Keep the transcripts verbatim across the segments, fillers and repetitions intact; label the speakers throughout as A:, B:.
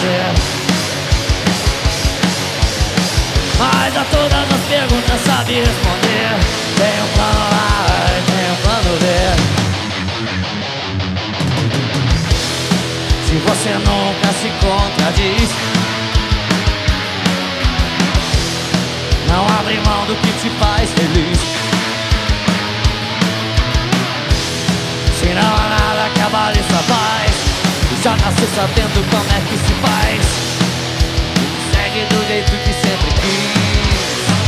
A: fazer. Mas a todas as perguntas sabe responder. Tem um plano A e tem um plano B. Se você nunca se contradiz, não abre mão do que te faz feliz. Se não há nada que abale sua paz, já nasceu sabendo como é que se faz. Segue do jeito que sempre quis.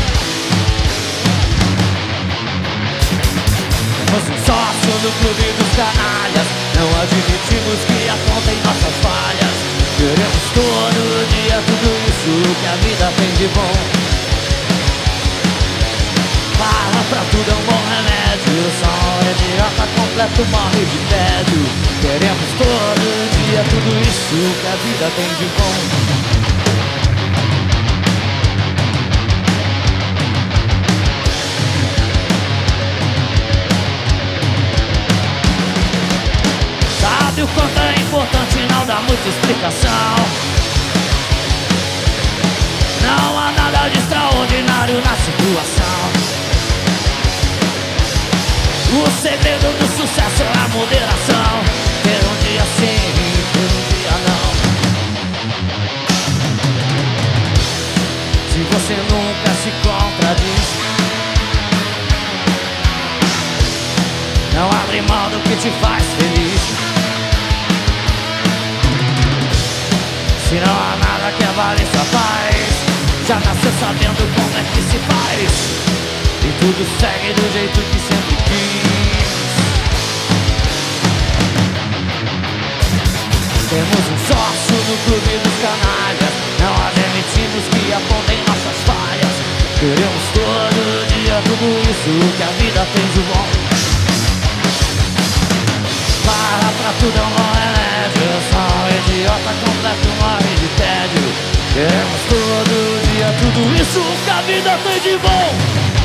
A: Temos um sócio no clube dos canalhas. Não admitimos que apontem nossas falhas. Queremos todo dia tudo isso que a vida tem de bom. Fala pra tudo é um bom remédio. Só um idiota completo morre de tédio. Queremos todo dia tudo isso que a vida tem de bom. Sabe o quanto é importante não dar muita explicação. Não há nada de extraordinário na situação. O segredo do sucesso é a moderação. Ter um dia sim, ter um dia não. Se você nunca se contradiz, não abre mão do que te faz feliz. Se não há nada que avale sua paz, já nasceu sabendo como é que se faz. E tudo segue do jeito que sempre quis. Temos um sócio no clube dos canalhas. Não admitimos que apontem nossas falhas. Queremos todo dia tudo isso que a vida tem de bom. Para pra tudo é um bom remédio. Só um idiota completo morre de tédio. Queremos todo dia tudo isso que a vida tem de bom.